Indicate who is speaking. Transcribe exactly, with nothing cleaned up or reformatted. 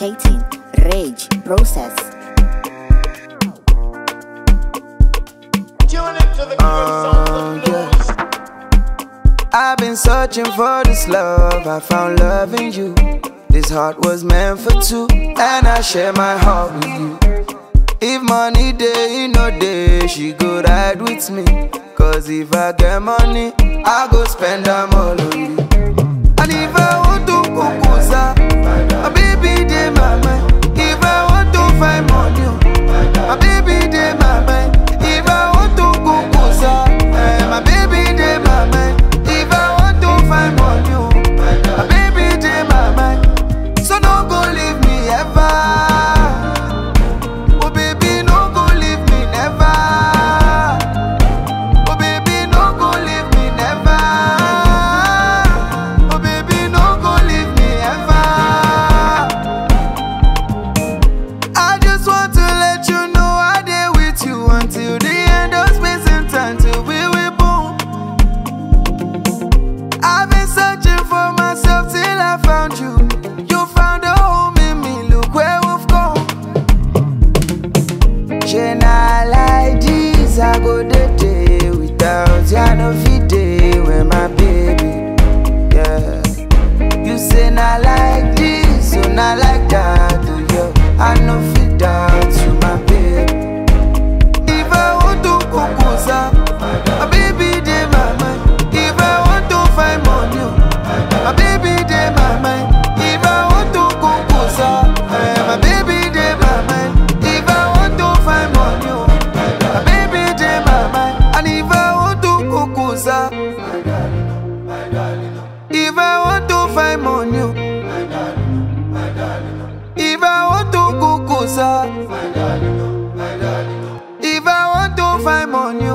Speaker 1: Initiating rage process.
Speaker 2: Uh, yeah. I've been searching for this love, I found love in you. This heart was meant for two, and I share my heart with you. If money day, no day, she go ride with me. Cause if I get money, I go spend them all on you. And if I want to kukusa, my baby dey my mind. If I want to find money, my baby dey my mind. If I want to kukusa, eh, my baby dey my mind. If I want to find money, my baby dey my mind. So no go leave me ever. Oh baby, no go leave me never. Oh baby, no go leave me never. Oh baby, no go leave me ever. I just want to let you know I dey with you until the end of space and time, till we will boom. I've been searching for myself till I found you. You found a home in me, look where we've come. She not like this, I go the day without ya, no fit day with my baby. Yeah, you say not like this, so not like that, do you? I no fit down to my baby. If I want to kukusa, my baby dey my mind. If I want to find money, my baby dey my mind. If I want to kukusa, eh, my baby dey my mind. If I want to find money, my baby dey my mind. And if I want to kukusa, if I want to find money, if I want to kukusa, if I want to find money,